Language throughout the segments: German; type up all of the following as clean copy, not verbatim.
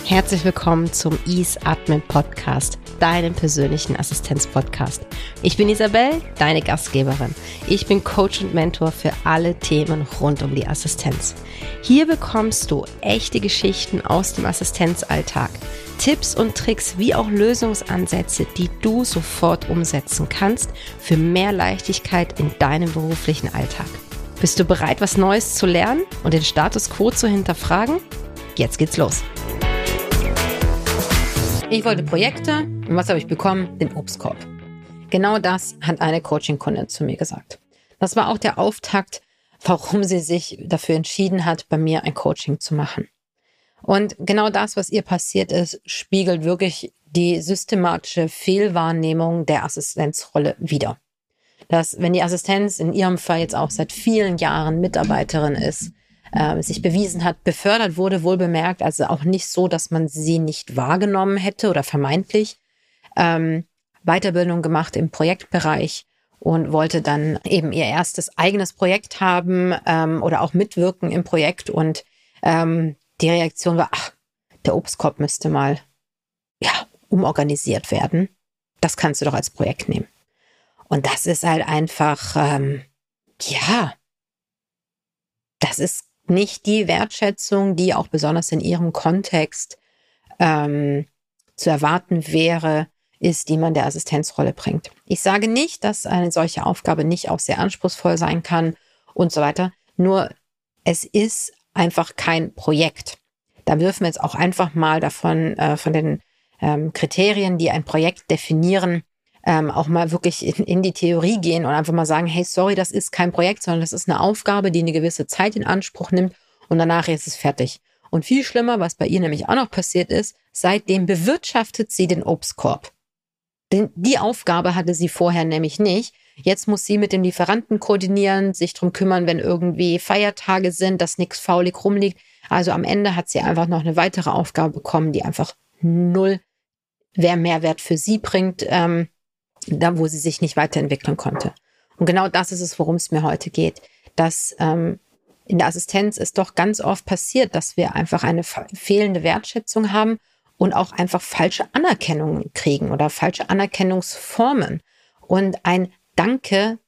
Herzlich willkommen zum Ease Admin Podcast, deinem persönlichen Assistenz-Podcast. Ich bin Isabel, deine Gastgeberin. Ich bin Coach und Mentor für alle Themen rund um die Assistenz. Hier bekommst du echte Geschichten aus dem Assistenzalltag, Tipps und Tricks wie auch Lösungsansätze, die du sofort umsetzen kannst für mehr Leichtigkeit in deinem beruflichen Alltag. Bist du bereit, was Neues zu lernen und den Status quo zu hinterfragen? Jetzt geht's los. Ich wollte Projekte und was habe ich bekommen? Den Obstkorb. Genau das hat eine Coaching-Kundin zu mir gesagt. Das war auch der Auftakt, warum sie sich dafür entschieden hat, bei mir ein Coaching zu machen. Und genau das, was ihr passiert ist, spiegelt wirklich die systematische Fehlwahrnehmung der Assistenzrolle wider. Dass, wenn die Assistenz in ihrem Fall jetzt auch seit vielen Jahren Mitarbeiterin ist, sich bewiesen hat, befördert wurde, wohl bemerkt, also auch nicht so, dass man sie nicht wahrgenommen hätte oder vermeintlich, Weiterbildung gemacht im Projektbereich und wollte dann eben ihr erstes eigenes Projekt haben oder auch mitwirken im Projekt und die Reaktion war, der Obstkorb müsste mal umorganisiert werden. Das kannst du doch als Projekt nehmen. Und das ist halt einfach, das ist nicht die Wertschätzung, die auch besonders in ihrem Kontext zu erwarten wäre, ist, die man der Assistenzrolle bringt. Ich sage nicht, dass eine solche Aufgabe nicht auch sehr anspruchsvoll sein kann und so weiter. Nur es ist einfach kein Projekt. Da dürfen wir jetzt auch einfach mal davon, von den Kriterien, die ein Projekt definieren, auch mal wirklich in die Theorie gehen und einfach mal sagen, hey, sorry, das ist kein Projekt, sondern das ist eine Aufgabe, die eine gewisse Zeit in Anspruch nimmt und danach ist es fertig. Und viel schlimmer, was bei ihr nämlich auch noch passiert ist, seitdem bewirtschaftet sie den Obstkorb. Denn die Aufgabe hatte sie vorher nämlich nicht. Jetzt muss sie mit dem Lieferanten koordinieren, sich drum kümmern, wenn irgendwie Feiertage sind, dass nichts faulig rumliegt. Also am Ende hat sie einfach noch eine weitere Aufgabe bekommen, die einfach null Mehrwert für sie bringt, da wo sie sich nicht weiterentwickeln konnte. Und genau das ist es, worum es mir heute geht. Dass in der Assistenz es doch ganz oft passiert, dass wir einfach eine fehlende Wertschätzung haben und auch einfach falsche Anerkennung kriegen oder falsche Anerkennungsformen. Und ein Danke,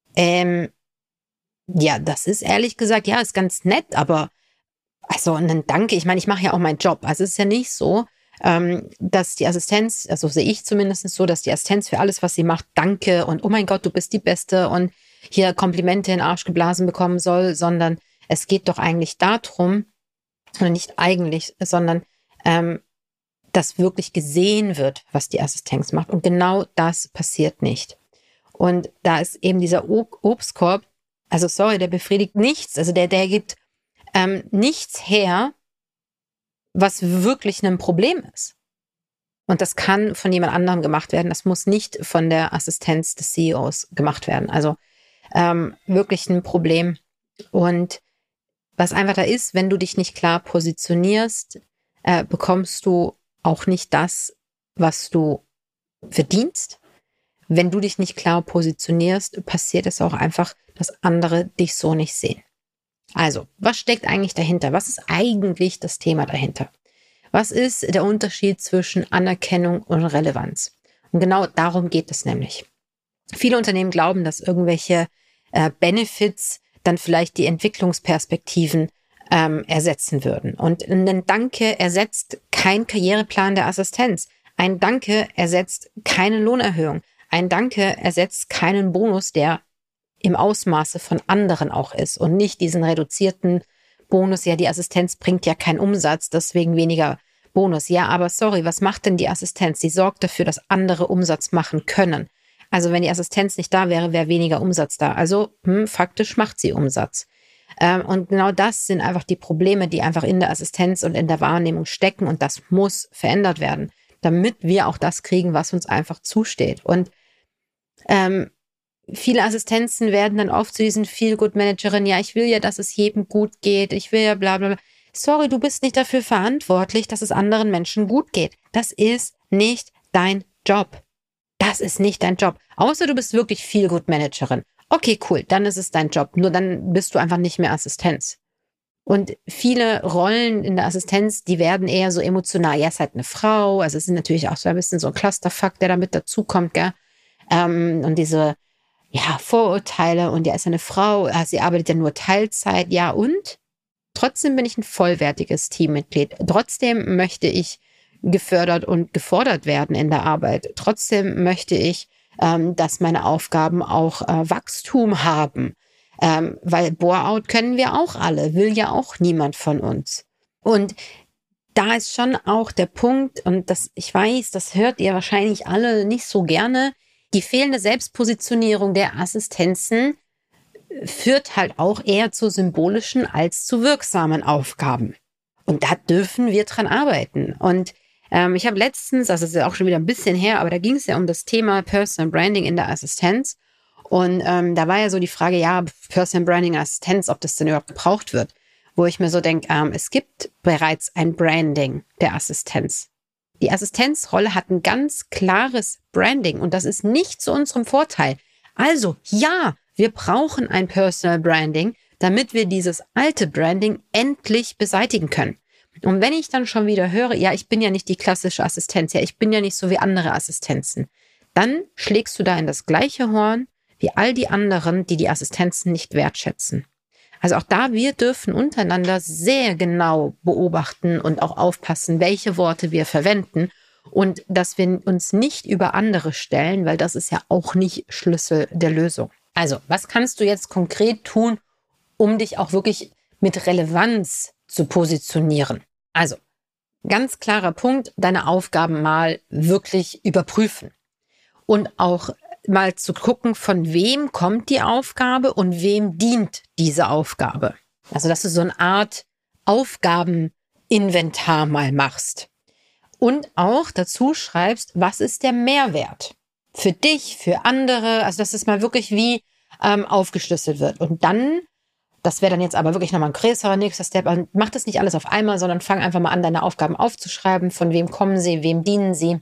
das ist ehrlich gesagt, ist ganz nett, aber also ein Danke, ich meine, ich mache ja auch meinen Job. Also es ist ja nicht so, dass die Assistenz, also sehe ich zumindest so, dass die Assistenz für alles, was sie macht, danke und oh mein Gott, du bist die Beste und hier Komplimente in den Arsch geblasen bekommen soll, sondern es geht doch eigentlich darum, oder nicht eigentlich, sondern dass wirklich gesehen wird, was die Assistenz macht. Und genau das passiert nicht. Und da ist eben dieser Obstkorb, also sorry, der befriedigt nichts, also der gibt nichts her, was wirklich ein Problem ist. Und das kann von jemand anderem gemacht werden. Das muss nicht von der Assistenz des CEOs gemacht werden. Also wirklich ein Problem. Und was einfach da ist, wenn du dich nicht klar positionierst, bekommst du auch nicht das, was du verdienst. Wenn du dich nicht klar positionierst, passiert es auch einfach, dass andere dich so nicht sehen. Also, was steckt eigentlich dahinter? Was ist eigentlich das Thema dahinter? Was ist der Unterschied zwischen Anerkennung und Relevanz? Und genau darum geht es nämlich. Viele Unternehmen glauben, dass irgendwelche Benefits dann vielleicht die Entwicklungsperspektiven ersetzen würden. Und ein Danke ersetzt keinen Karriereplan der Assistenz. Ein Danke ersetzt keine Lohnerhöhung. Ein Danke ersetzt keinen Bonus, der im Ausmaße von anderen auch ist und nicht diesen reduzierten Bonus. Ja, die Assistenz bringt ja keinen Umsatz, deswegen weniger Bonus. Ja, aber sorry, was macht denn die Assistenz? Sie sorgt dafür, dass andere Umsatz machen können. Also wenn die Assistenz nicht da wäre, wäre weniger Umsatz da. Also faktisch macht sie Umsatz. Und genau das sind einfach die Probleme, die einfach in der Assistenz und in der Wahrnehmung stecken und das muss verändert werden, damit wir auch das kriegen, was uns einfach zusteht. Und viele Assistenzen werden dann oft zu diesen Feel-Good-Managerinnen, ja, ich will ja, dass es jedem gut geht, ich will ja bla bla bla. Sorry, du bist nicht dafür verantwortlich, dass es anderen Menschen gut geht. Das ist nicht dein Job. Das ist nicht dein Job. Außer du bist wirklich Feel-Good-Managerin. Okay, cool, dann ist es dein Job. Nur dann bist du einfach nicht mehr Assistenz. Und viele Rollen in der Assistenz, die werden eher so emotional. Ja, ist halt eine Frau. Also es ist natürlich auch so ein bisschen so ein Clusterfuck, der damit dazukommt, gell? Und diese, ja, Vorurteile und ja, ist eine Frau, sie arbeitet ja nur Teilzeit. Ja, und trotzdem bin ich ein vollwertiges Teammitglied. Trotzdem möchte ich gefördert und gefordert werden in der Arbeit. Trotzdem möchte ich, dass meine Aufgaben auch Wachstum haben. Weil Bore-out können wir auch alle, will ja auch niemand von uns. Und da ist schon auch der Punkt, und das, ich weiß, das hört ihr wahrscheinlich alle nicht so gerne, die fehlende Selbstpositionierung der Assistenzen führt halt auch eher zu symbolischen als zu wirksamen Aufgaben. Und da dürfen wir dran arbeiten. Und ich habe letztens, also das ist ja auch schon wieder ein bisschen her, aber da ging es ja um das Thema Personal Branding in der Assistenz. Und da war ja so die Frage, ja, Personal Branding Assistenz, ob das denn überhaupt gebraucht wird. Wo ich mir so denke, es gibt bereits ein Branding der Assistenz. Die Assistenzrolle hat ein ganz klares Branding und das ist nicht zu unserem Vorteil. Also ja, wir brauchen ein Personal Branding, damit wir dieses alte Branding endlich beseitigen können. Und wenn ich dann schon wieder höre, ja, ich bin ja nicht die klassische Assistenz, ja, ich bin ja nicht so wie andere Assistenzen, dann schlägst du da in das gleiche Horn wie all die anderen, die die Assistenzen nicht wertschätzen. Also auch da, wir dürfen untereinander sehr genau beobachten und auch aufpassen, welche Worte wir verwenden und dass wir uns nicht über andere stellen, weil das ist ja auch nicht Schlüssel der Lösung. Also, was kannst du jetzt konkret tun, um dich auch wirklich mit Relevanz zu positionieren? Also, ganz klarer Punkt, deine Aufgaben mal wirklich überprüfen und auch mal zu gucken, von wem kommt die Aufgabe und wem dient diese Aufgabe. Also, dass du so eine Art Aufgabeninventar mal machst. Und auch dazu schreibst, was ist der Mehrwert für dich, für andere, also dass es mal wirklich wie aufgeschlüsselt wird. Und dann, das wäre dann jetzt aber wirklich nochmal ein größerer nächster Step, also mach das nicht alles auf einmal, sondern fang einfach mal an, deine Aufgaben aufzuschreiben, von wem kommen sie, wem dienen sie.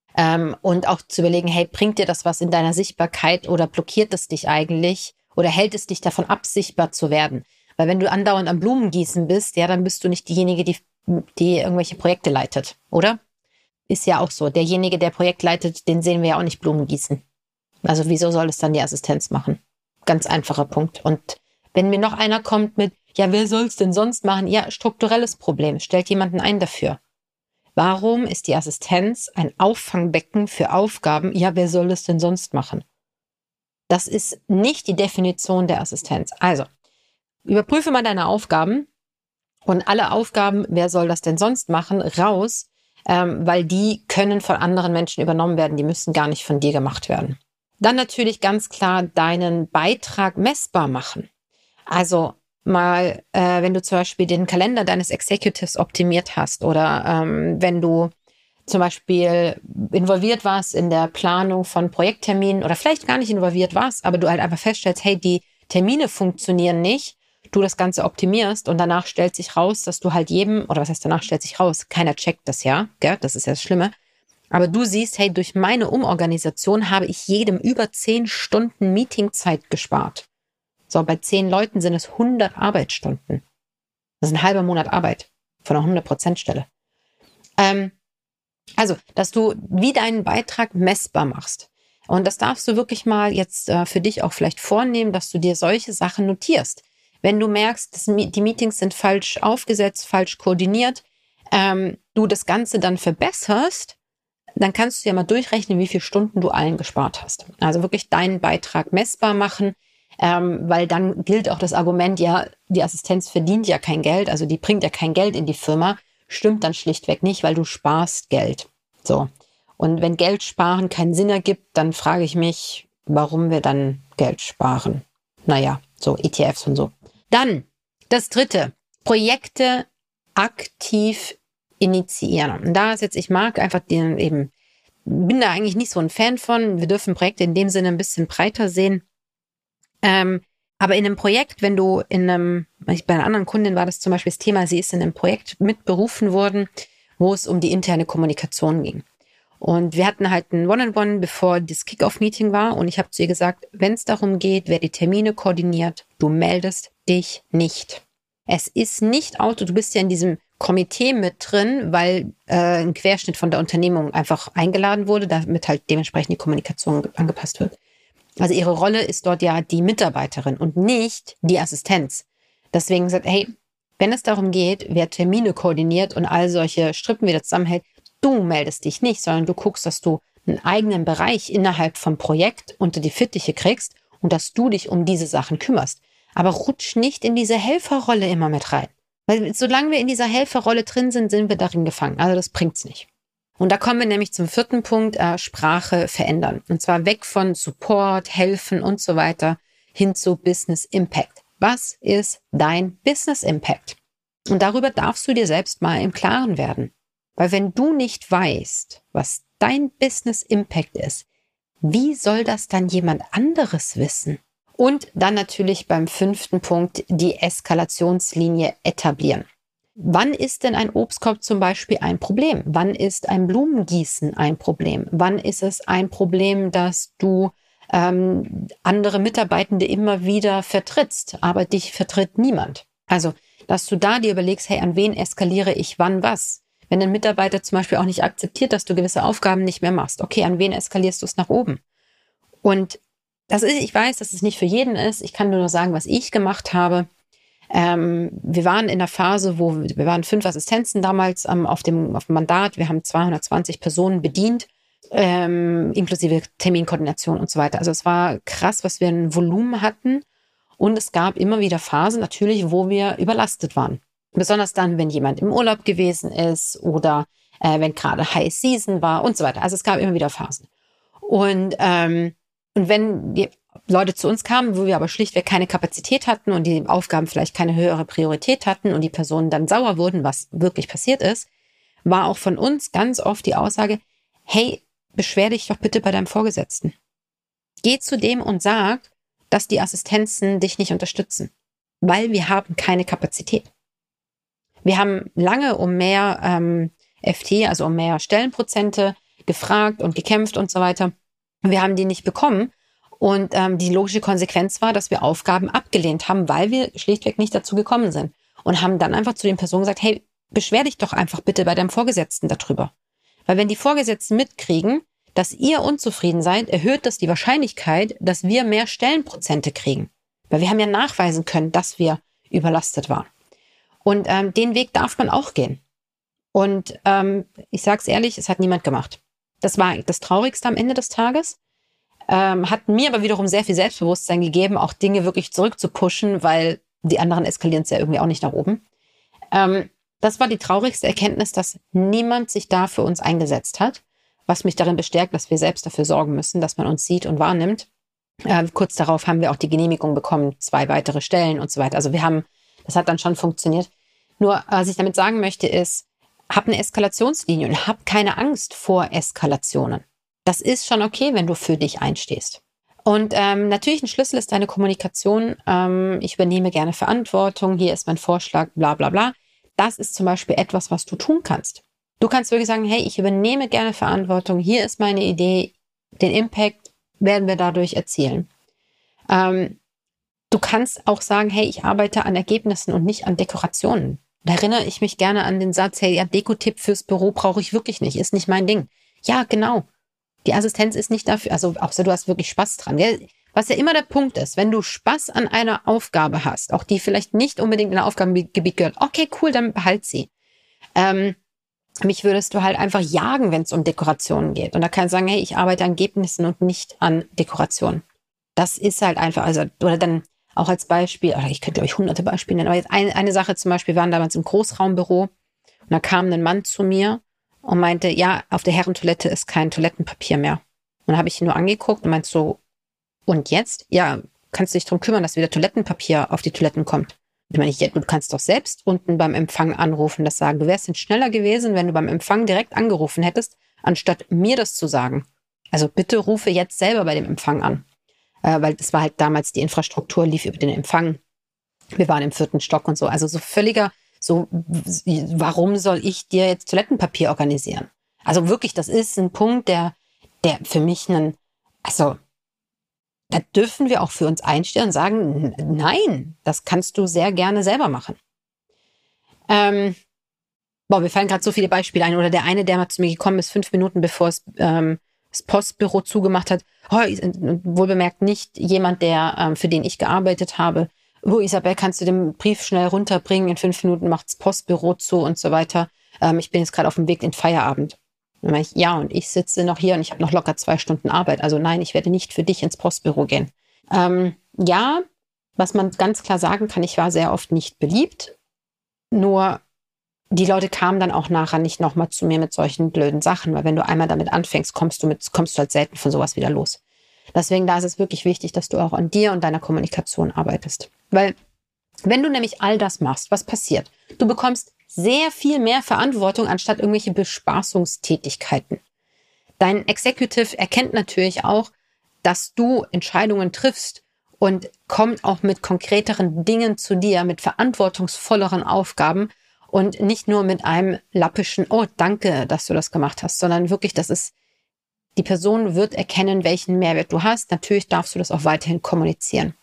Und auch zu überlegen, hey, bringt dir das was in deiner Sichtbarkeit oder blockiert es dich eigentlich oder hält es dich davon ab, sichtbar zu werden? Weil wenn du andauernd am Blumengießen bist, ja, dann bist du nicht diejenige, die irgendwelche Projekte leitet, oder? Ist ja auch so. Derjenige, der Projekt leitet, den sehen wir ja auch nicht Blumen gießen. Also wieso soll es dann die Assistenz machen? Ganz einfacher Punkt. Und wenn mir noch einer kommt mit, ja, wer soll es denn sonst machen? Ja, strukturelles Problem. Stellt jemanden ein dafür. Warum ist die Assistenz ein Auffangbecken für Aufgaben? Ja, wer soll es denn sonst machen? Das ist nicht die Definition der Assistenz. Also, überprüfe mal deine Aufgaben und alle Aufgaben, wer soll das denn sonst machen, raus, weil die können von anderen Menschen übernommen werden. Die müssen gar nicht von dir gemacht werden. Dann natürlich ganz klar deinen Beitrag messbar machen. Also mal, wenn du zum Beispiel den Kalender deines Executives optimiert hast oder wenn du zum Beispiel involviert warst in der Planung von Projektterminen oder vielleicht gar nicht involviert warst, aber du halt einfach feststellst, hey, die Termine funktionieren nicht, du das Ganze optimierst und danach stellt sich raus, dass du halt jedem, oder was heißt danach stellt sich raus, keiner checkt das ja, gell? Das ist ja das Schlimme, aber du siehst, hey, durch meine Umorganisation habe ich jedem über 10 Stunden Meetingzeit gespart. So, bei 10 Leuten sind es 100 Arbeitsstunden. Das ist ein halber Monat Arbeit von einer 100% Stelle. Also, dass du wie deinen Beitrag messbar machst. Und das darfst du wirklich mal jetzt für dich auch vielleicht vornehmen, dass du dir solche Sachen notierst. Wenn du merkst, dass die Meetings sind falsch aufgesetzt, falsch koordiniert, du das Ganze dann verbesserst, dann kannst du ja mal durchrechnen, wie viele Stunden du allen gespart hast. Also wirklich deinen Beitrag messbar machen, weil dann gilt auch das Argument, ja, die Assistenz verdient ja kein Geld, also die bringt ja kein Geld in die Firma, stimmt dann schlichtweg nicht, weil du sparst Geld. So. Und wenn Geld sparen keinen Sinn ergibt, dann frage ich mich, warum wir dann Geld sparen. Naja, so ETFs und so. Dann das dritte, Projekte aktiv initiieren. Und da ist jetzt, ich mag einfach den eben, bin da eigentlich nicht so ein Fan von. Wir dürfen Projekte in dem Sinne ein bisschen breiter sehen. Aber in einem Projekt, wenn du bei einer anderen Kundin war das zum Beispiel das Thema, sie ist in einem Projekt mitberufen worden, wo es um die interne Kommunikation ging. Und wir hatten halt ein One-on-One, bevor das Kick-Off-Meeting war. Und ich habe zu ihr gesagt, wenn es darum geht, wer die Termine koordiniert, du meldest dich nicht. Es ist nicht Auto, du bist ja in diesem Komitee mit drin, weil ein Querschnitt von der Unternehmung einfach eingeladen wurde, damit halt dementsprechend die Kommunikation angepasst wird. Also ihre Rolle ist dort ja die Mitarbeiterin und nicht die Assistenz. Deswegen sagt, hey, wenn es darum geht, wer Termine koordiniert und all solche Strippen wieder zusammenhält, du meldest dich nicht, sondern du guckst, dass du einen eigenen Bereich innerhalb vom Projekt unter die Fittiche kriegst und dass du dich um diese Sachen kümmerst. Aber rutsch nicht in diese Helferrolle immer mit rein. Weil solange wir in dieser Helferrolle drin sind, sind wir darin gefangen. Also das bringt's nicht. Und da kommen wir nämlich zum 4. Punkt, Sprache verändern. Und zwar weg von Support, Helfen und so weiter hin zu Business Impact. Was ist dein Business Impact? Und darüber darfst du dir selbst mal im Klaren werden. Weil wenn du nicht weißt, was dein Business Impact ist, wie soll das dann jemand anderes wissen? Und dann natürlich beim 5. Punkt die Eskalationslinie etablieren. Wann ist denn ein Obstkorb zum Beispiel ein Problem? Wann ist ein Blumengießen ein Problem? Wann ist es ein Problem, dass du andere Mitarbeitende immer wieder vertrittst, aber dich vertritt niemand? Also, dass du da dir überlegst, hey, an wen eskaliere ich wann was? Wenn ein Mitarbeiter zum Beispiel auch nicht akzeptiert, dass du gewisse Aufgaben nicht mehr machst, okay, an wen eskalierst du es nach oben? Und ich weiß, dass es nicht für jeden ist. Ich kann nur sagen, was ich gemacht habe. Wir waren in der Phase, wir waren 5 Assistenzen damals auf dem Mandat. Wir haben 220 Personen bedient, inklusive Terminkoordination und so weiter. Also es war krass, was wir ein Volumen hatten. Und es gab immer wieder Phasen natürlich, wo wir überlastet waren. Besonders dann, wenn jemand im Urlaub gewesen ist oder wenn gerade High Season war und so weiter. Also es gab immer wieder Phasen. Und wenn die Leute zu uns kamen, wo wir aber schlichtweg keine Kapazität hatten und die Aufgaben vielleicht keine höhere Priorität hatten und die Personen dann sauer wurden, was wirklich passiert ist, war auch von uns ganz oft die Aussage, hey, beschwer dich doch bitte bei deinem Vorgesetzten. Geh zu dem und sag, dass die Assistenzen dich nicht unterstützen, weil wir haben keine Kapazität. Wir haben lange um mehr FT, also um mehr Stellenprozente gefragt und gekämpft und so weiter. Wir haben die nicht bekommen und die logische Konsequenz war, dass wir Aufgaben abgelehnt haben, weil wir schlichtweg nicht dazu gekommen sind und haben dann einfach zu den Personen gesagt, hey, beschwer dich doch einfach bitte bei deinem Vorgesetzten darüber. Weil wenn die Vorgesetzten mitkriegen, dass ihr unzufrieden seid, erhöht das die Wahrscheinlichkeit, dass wir mehr Stellenprozente kriegen. Weil wir haben ja nachweisen können, dass wir überlastet waren. Und den Weg darf man auch gehen. Und ich sage es ehrlich, es hat niemand gemacht. Das war das Traurigste am Ende des Tages. Hat mir aber wiederum sehr viel Selbstbewusstsein gegeben, auch Dinge wirklich zurückzupushen, weil die anderen eskalieren es ja irgendwie auch nicht nach oben. Das war die traurigste Erkenntnis, dass niemand sich da für uns eingesetzt hat, was mich darin bestärkt, dass wir selbst dafür sorgen müssen, dass man uns sieht und wahrnimmt. Kurz darauf haben wir auch die Genehmigung bekommen, 2 weitere Stellen und so weiter. Also das hat dann schon funktioniert. Nur, was ich damit sagen möchte, ist, hab eine Eskalationslinie und hab keine Angst vor Eskalationen. Das ist schon okay, wenn du für dich einstehst. Und natürlich ein Schlüssel ist deine Kommunikation. Ich übernehme gerne Verantwortung. Hier ist mein Vorschlag, bla bla bla. Das ist zum Beispiel etwas, was du tun kannst. Du kannst wirklich sagen, hey, ich übernehme gerne Verantwortung. Hier ist meine Idee. Den Impact werden wir dadurch erzielen. Du kannst auch sagen, hey, ich arbeite an Ergebnissen und nicht an Dekorationen. Da erinnere ich mich gerne an den Satz, hey, ja, Dekotipp fürs Büro brauche ich wirklich nicht, ist nicht mein Ding. Ja, genau. Die Assistenz ist nicht dafür, also außer du hast wirklich Spaß dran. Gell? Was ja immer der Punkt ist, wenn du Spaß an einer Aufgabe hast, auch die vielleicht nicht unbedingt in ein Aufgabengebiet gehört, okay, cool, dann behalt sie. Mich würdest du halt einfach jagen, wenn es um Dekorationen geht. Und da kann ich sagen, hey, ich arbeite an Ergebnissen und nicht an Dekorationen. Das ist halt einfach, also, oder dann auch als Beispiel, ich könnte, glaube ich, 100 Beispiele nennen, aber jetzt eine Sache zum Beispiel, wir waren damals im Großraumbüro und da kam ein Mann zu mir und meinte, ja, auf der Herrentoilette ist kein Toilettenpapier mehr. Und dann habe ich ihn nur angeguckt und meinte so, und jetzt? Ja, kannst du dich darum kümmern, dass wieder Toilettenpapier auf die Toiletten kommt? Ich meine, ja, du kannst doch selbst unten beim Empfang anrufen, das sagen. Du wärst denn schneller gewesen, wenn du beim Empfang direkt angerufen hättest, anstatt mir das zu sagen. Also bitte rufe jetzt selber bei dem Empfang an. Weil das war halt damals, die Infrastruktur lief über den Empfang. Wir waren im 4. Stock und so. Also so völliger, so, warum soll ich dir jetzt Toilettenpapier organisieren? Also wirklich, das ist ein Punkt, der für mich also da dürfen wir auch für uns einstehen und sagen, nein, das kannst du sehr gerne selber machen. Mir fallen gerade so viele Beispiele ein. Oder der eine, der mal zu mir gekommen ist, 5 Minuten bevor das Postbüro zugemacht hat. Wohlbemerkt nicht jemand, der für den ich gearbeitet habe. Isabel, kannst du den Brief schnell runterbringen? In 5 Minuten macht das Postbüro zu und so weiter. Ich bin jetzt gerade auf dem Weg in Feierabend. Dann meine ich, ja, und ich sitze noch hier und ich habe noch locker 2 Stunden Arbeit. Also nein, ich werde nicht für dich ins Postbüro gehen. Ja, was man ganz klar sagen kann, ich war sehr oft nicht beliebt. Nur die Leute kamen dann auch nachher nicht nochmal zu mir mit solchen blöden Sachen, weil wenn du einmal damit anfängst, kommst du halt selten von sowas wieder los. Deswegen, da ist es wirklich wichtig, dass du auch an dir und deiner Kommunikation arbeitest. Weil wenn du nämlich all das machst, was passiert? Du bekommst sehr viel mehr Verantwortung anstatt irgendwelche Bespaßungstätigkeiten. Dein Executive erkennt natürlich auch, dass du Entscheidungen triffst und kommt auch mit konkreteren Dingen zu dir, mit verantwortungsvolleren Aufgaben und nicht nur mit einem lappischen, oh, danke, dass du das gemacht hast, sondern wirklich, die Person wird erkennen, welchen Mehrwert du hast. Natürlich darfst du das auch weiterhin kommunizieren.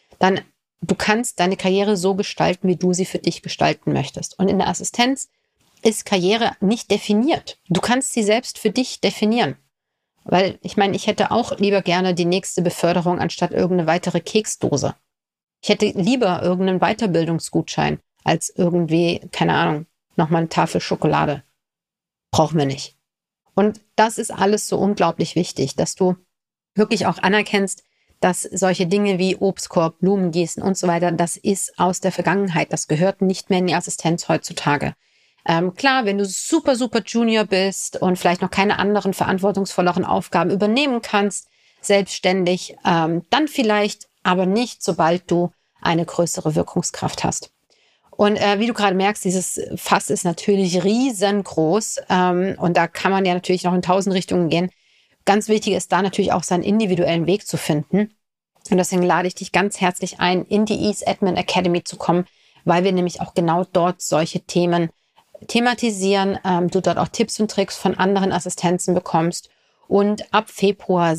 Du kannst deine Karriere so gestalten, wie du sie für dich gestalten möchtest. Und in der Assistenz ist Karriere nicht definiert. Du kannst sie selbst für dich definieren. Weil, ich meine, ich hätte auch lieber gerne die nächste Beförderung anstatt irgendeine weitere Keksdose. Ich hätte lieber irgendeinen Weiterbildungsgutschein als irgendwie, keine Ahnung, nochmal eine Tafel Schokolade. Brauchen wir nicht. Und das ist alles so unglaublich wichtig, dass du wirklich auch anerkennst, dass solche Dinge wie Obstkorb, Blumengießen und so weiter, das ist aus der Vergangenheit. Das gehört nicht mehr in die Assistenz heutzutage. Klar, wenn du super, super Junior bist und vielleicht noch keine anderen verantwortungsvolleren Aufgaben übernehmen kannst, selbstständig, dann vielleicht, aber nicht, sobald du eine größere Wirkungskraft hast. Und wie du gerade merkst, dieses Fass ist natürlich riesengroß und da kann man ja natürlich noch in 1000 Richtungen gehen. Ganz wichtig ist da natürlich auch seinen individuellen Weg zu finden. Und deswegen lade ich dich ganz herzlich ein, in die Ease Admin Academy zu kommen, weil wir nämlich auch genau dort solche Themen thematisieren, du dort auch Tipps und Tricks von anderen Assistenzen bekommst. Und ab Februar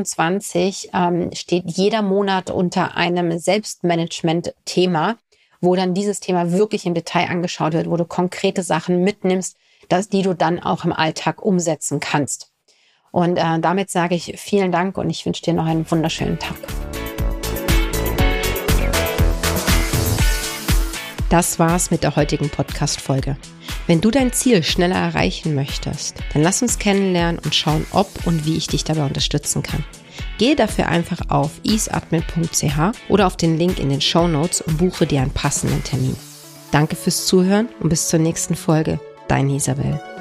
26 steht jeder Monat unter einem Selbstmanagement-Thema, wo dann dieses Thema wirklich im Detail angeschaut wird, wo du konkrete Sachen mitnimmst, die du dann auch im Alltag umsetzen kannst. Und damit sage ich vielen Dank und ich wünsche dir noch einen wunderschönen Tag. Das war's mit der heutigen Podcast-Folge. Wenn du dein Ziel schneller erreichen möchtest, dann lass uns kennenlernen und schauen, ob und wie ich dich dabei unterstützen kann. Gehe dafür einfach auf easeadmin.ch oder auf den Link in den Shownotes und buche dir einen passenden Termin. Danke fürs Zuhören und bis zur nächsten Folge. Deine Isabel.